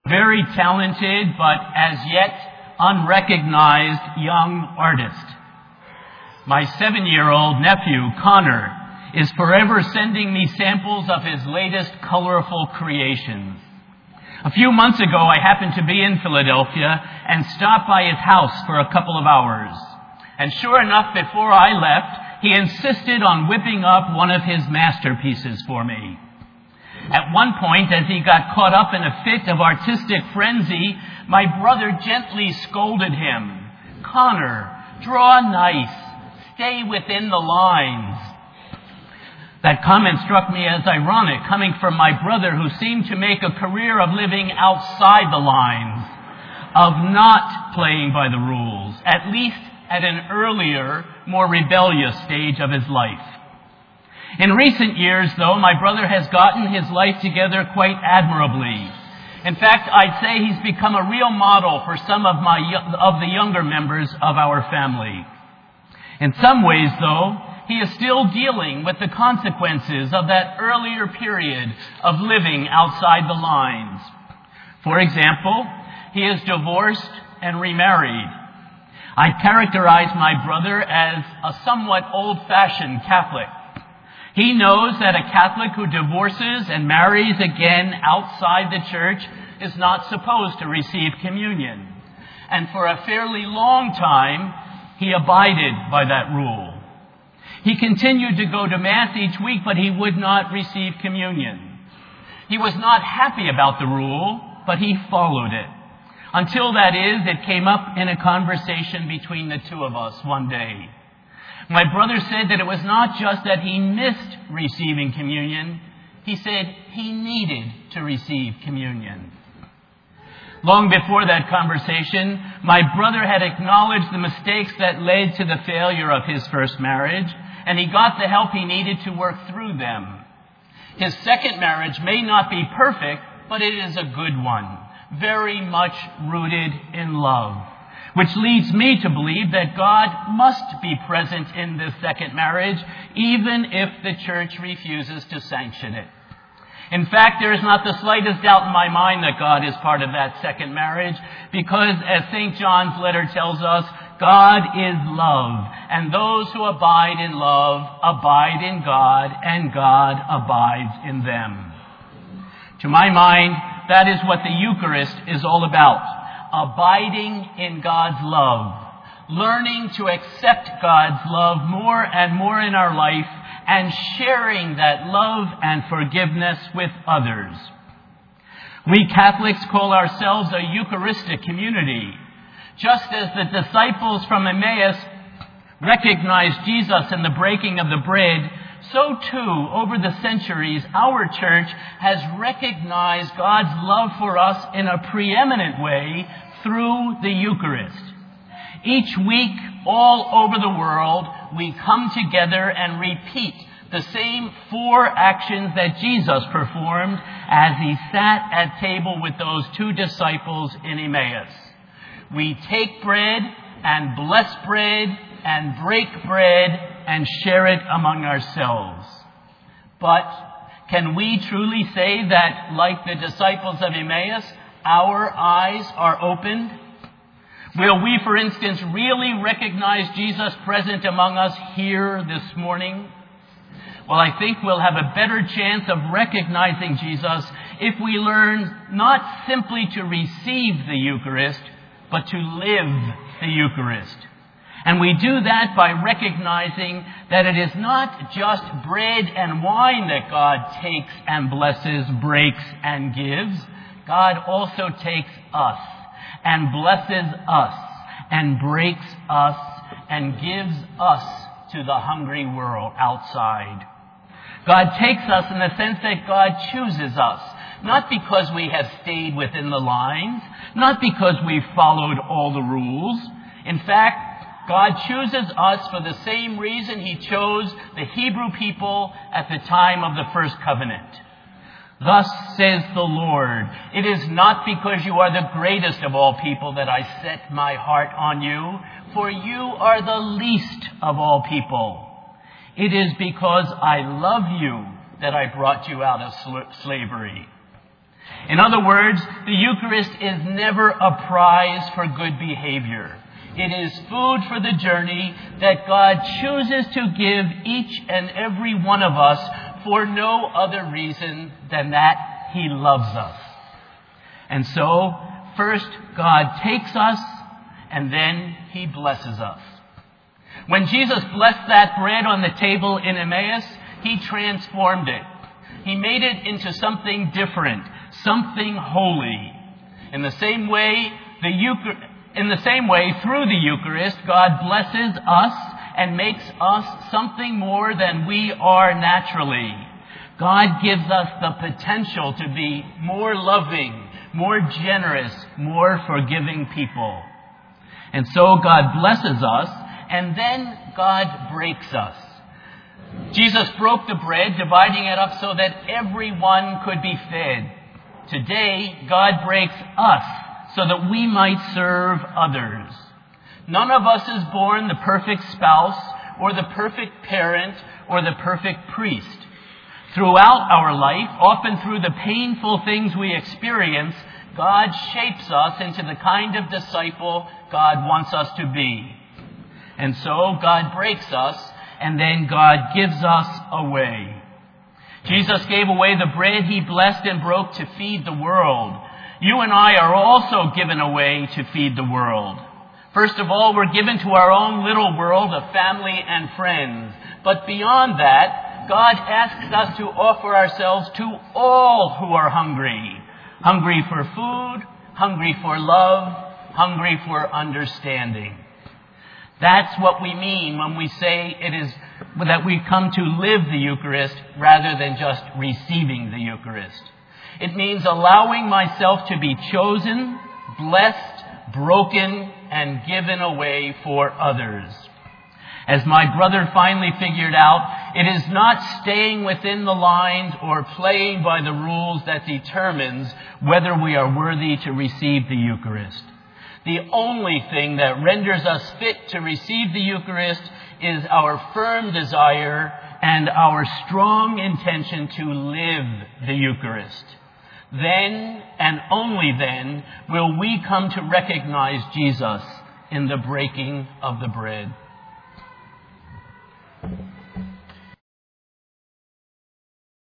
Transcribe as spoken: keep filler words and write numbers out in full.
Very talented, but as yet unrecognized young artist. My seven-year-old nephew, Connor, is forever sending me samples of his latest colorful creations. A few months ago, I happened to be in Philadelphia and stopped by his house for a couple of hours. And sure enough, before I left, he insisted on whipping up one of his masterpieces for me. At one point, as he got caught up in a fit of artistic frenzy, my brother gently scolded him. "Connor, draw nice. Stay within the lines." That comment struck me as ironic, coming from my brother who seemed to make a career of living outside the lines, of not playing by the rules, at least at an earlier, more rebellious stage of his life. In recent years, though, my brother has gotten his life together quite admirably. In fact, I'd say he's become a real model for some of my of the younger members of our family. In some ways, though, he is still dealing with the consequences of that earlier period of living outside the lines. For example, he is divorced and remarried. I characterize my brother as a somewhat old-fashioned Catholic. He knows that a Catholic who divorces and marries again outside the church is not supposed to receive communion. And for a fairly long time, he abided by that rule. He continued to go to Mass each week, but he would not receive communion. He was not happy about the rule, but he followed it. Until, that is, it came up in a conversation between the two of us one day. My brother said that it was not just that he missed receiving communion. He said he needed to receive communion. Long before that conversation, my brother had acknowledged the mistakes that led to the failure of his first marriage, and he got the help he needed to work through them. His second marriage may not be perfect, but it is a good one, very much rooted in love. Which leads me to believe that God must be present in this second marriage, even if the church refuses to sanction it. In fact, there is not the slightest doubt in my mind that God is part of that second marriage, because as Saint John's letter tells us, God is love, and those who abide in love abide in God, and God abides in them. To my mind, that is what the Eucharist is all about. Abiding in God's love, learning to accept God's love more and more in our life, and sharing that love and forgiveness with others. We Catholics call ourselves a Eucharistic community. Just as the disciples from Emmaus recognized Jesus in the breaking of the bread, so too, over the centuries, our church has recognized God's love for us in a preeminent way through the Eucharist. Each week, all over the world, we come together and repeat the same four actions that Jesus performed as he sat at table with those two disciples in Emmaus. We take bread and bless bread and break bread and share it among ourselves. But can we truly say that, like the disciples of Emmaus, our eyes are opened? Will we, for instance, really recognize Jesus present among us here this morning? Well, I think we'll have a better chance of recognizing Jesus if we learn not simply to receive the Eucharist, but to live the Eucharist. And we do that by recognizing that it is not just bread and wine that God takes and blesses, breaks and gives. God also takes us and blesses us and breaks us and gives us to the hungry world outside. God takes us in the sense that God chooses us, not because we have stayed within the lines, not because we've followed all the rules. In fact, God chooses us for the same reason he chose the Hebrew people at the time of the first covenant. Thus says the Lord, it is not because you are the greatest of all people that I set my heart on you, for you are the least of all people. It is because I love you that I brought you out of sl- slavery. In other words, the Eucharist is never a prize for good behavior. It is food for the journey that God chooses to give each and every one of us for no other reason than that He loves us. And so, first God takes us, and then He blesses us. When Jesus blessed that bread on the table in Emmaus, He transformed it. He made it into something different, something holy. In the same way, the Eucharist, in the same way, through the Eucharist, God blesses us and makes us something more than we are naturally. God gives us the potential to be more loving, more generous, more forgiving people. And so God blesses us, and then God breaks us. Jesus broke the bread, dividing it up so that everyone could be fed. Today, God breaks us so that we might serve others. None of us is born the perfect spouse, or the perfect parent, or the perfect priest. Throughout our life, often through the painful things we experience, God shapes us into the kind of disciple God wants us to be. And so God breaks us, and then God gives us away. Jesus gave away the bread He blessed and broke to feed the world. You and I are also given away to feed the world. First of all, we're given to our own little world of family and friends. But beyond that, God asks us to offer ourselves to all who are hungry. Hungry for food, hungry for love, hungry for understanding. That's what we mean when we say it is that we come to live the Eucharist rather than just receiving the Eucharist. It means allowing myself to be chosen, blessed, broken, and given away for others. As my brother finally figured out, it is not staying within the lines or playing by the rules that determines whether we are worthy to receive the Eucharist. The only thing that renders us fit to receive the Eucharist is our firm desire and our strong intention to live the Eucharist. Then, and only then, will we come to recognize Jesus in the breaking of the bread.